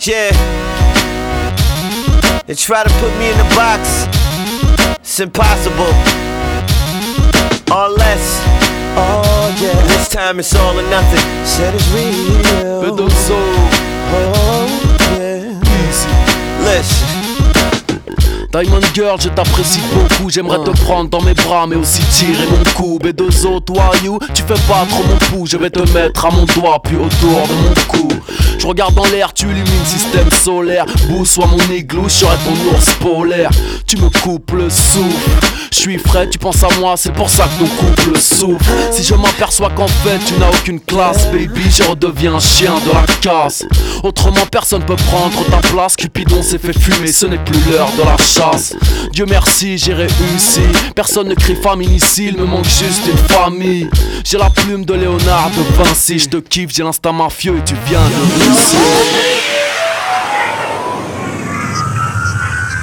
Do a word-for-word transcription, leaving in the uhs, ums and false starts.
Yeah. They try to put me in the box. It's impossible. Or less. Oh yeah. And this time it's all or nothing. Said it's real. But also, oh yeah. easy. Listen. Diamond Girl, je t'apprécie beaucoup. J'aimerais te prendre dans mes bras, mais aussi tirer mon cou. B deux O, toi, you, tu fais pas trop mon pouls. Je vais te mettre à mon doigt, puis autour de mon cou. Je regarde dans l'air, tu illumines système solaire. Bou, sois mon igloo, je serai ton ours polaire. Tu me coupes le souffle. Je suis frais, tu penses à moi, c'est pour ça que nos couples souffrent. Si je m'aperçois qu'en fait tu n'as aucune classe, baby, je redeviens un chien de la casse. Autrement personne peut prendre ta place. Cupidon s'est fait fumer, ce n'est plus l'heure de la chasse. Dieu merci, j'ai réussi. Personne ne crie famine ici, il me manque juste une famille. J'ai la plume de Léonard de Vinci. Je te kiffe, j'ai l'instinct mafieux et tu viens de Russie.